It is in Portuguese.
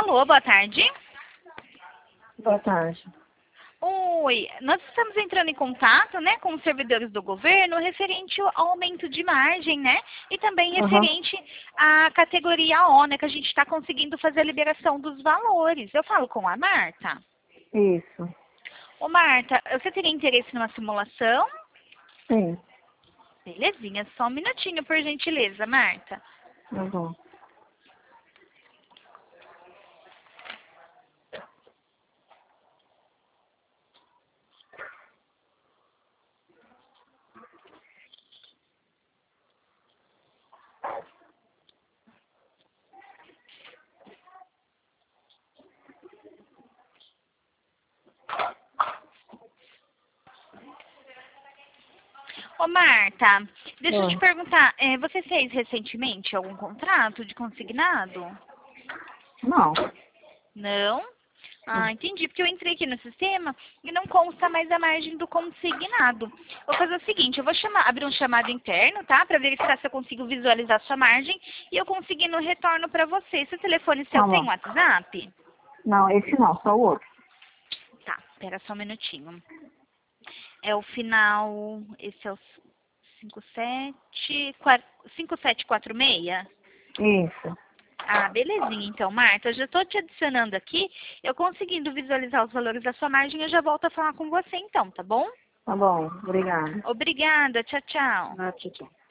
Alô, boa tarde. Boa tarde. Oi, nós estamos entrando em contato, né, com os servidores do governo referente ao aumento de margem, né, e também referente à categoria O, né, que a gente está conseguindo fazer a liberação dos valores. Eu falo com a Marta. Isso. Ô, Marta, você teria interesse numa simulação? Sim. Belezinha, só um minutinho, por gentileza, Marta. Tá bom. Ô, Marta, deixa eu te Oi. perguntar, você fez recentemente algum contrato de consignado? Não. Não? Ah, entendi, porque eu entrei aqui no sistema e não consta mais a margem do consignado. Vou fazer o seguinte, eu vou abrir um chamado interno, tá? Para verificar se eu consigo visualizar sua margem e eu conseguindo retorno para você. Esse telefone seu Tá tem bom. WhatsApp? Não, esse não, só o outro. Tá, espera só um minutinho. É o final, esse é o 5746? Isso. Ah, belezinha. Então, Marta, eu já estou te adicionando aqui. Eu conseguindo visualizar os valores da sua margem, eu já volto a falar com você então, tá bom? Tá bom. Obrigada. Obrigada. Tchau, tchau. Ah, tchau, tchau.